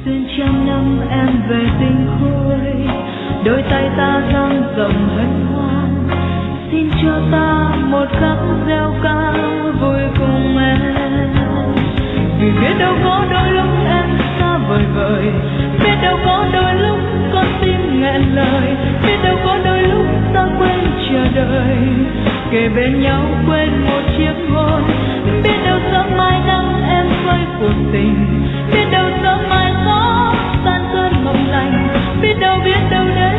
xuyên trăm năm em về tinh khôi, đôi tay ta dang rộng hân hoan, xin cho ta một khắc reo ca vui cùng em. Vì biết đâu có đôi lúc em xa vời vời, biết đâu có đôi lúc con tim nghẹn lời, biết đâu có đôi lúc ta quên chờ đợi, kề bên nhau quên một chiếc hôn. Biết đâu sớm mai nắng em phơi cuộc tình, biết đâu sớm mai gió tan cơn mộng lành, biết đâu đến